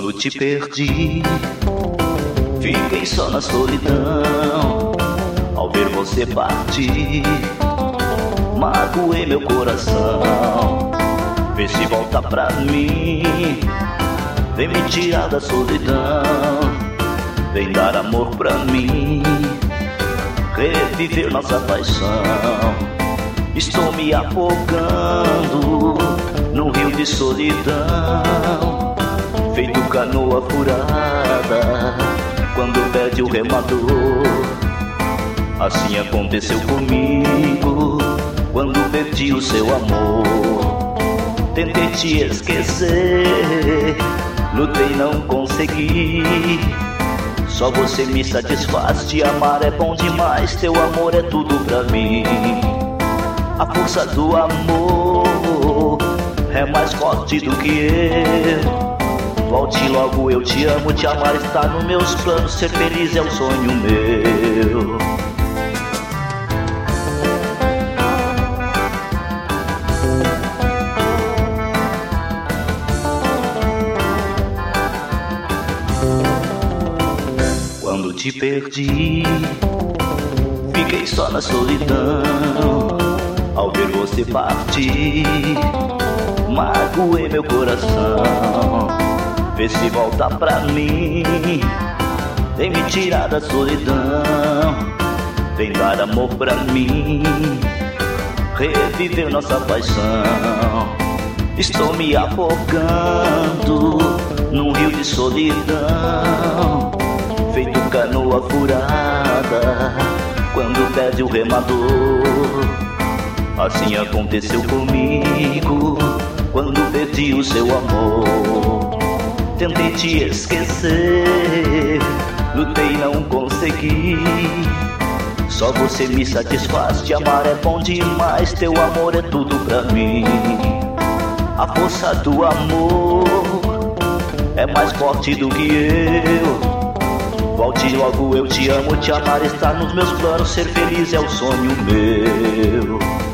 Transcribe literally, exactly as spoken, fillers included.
Quando te perdi, fiquei só na solidão. Ao ver você partir, magoei meu coração. Vê se volta pra mim, vem me tirar da solidão. Vem dar amor pra mim, reviver nossa paixão. Estou me afogando num rio de solidão, feito canoa furada quando perde o remador. Assim aconteceu comigo quando perdi o seu amor. Tentei te esquecer, lutei e não consegui. Só você me satisfaz, te amar é bom demais. Teu amor é tudo pra mim. A força do amor é mais forte do que eu. Volte logo, eu te amo, te amar está nos meus planos. Ser feliz é um sonho meu. Quando te perdi, fiquei só na solidão. Ao ver você partir, magoei meu coração. Vê se volta pra mim, vem me tirar da solidão. Vem dar amor pra mim, reviver nossa paixão. Estou me afogando num rio de solidão, feito canoa furada quando perde o remador. Assim aconteceu comigo quando perdi o seu amor. Tentei te esquecer, lutei e não consegui. Só você me satisfaz, te amar é bom demais. Teu amor é tudo pra mim. A força do amor é mais forte do que eu. Volte logo, eu te amo, te amar está nos meus planos. Ser feliz é o sonho meu.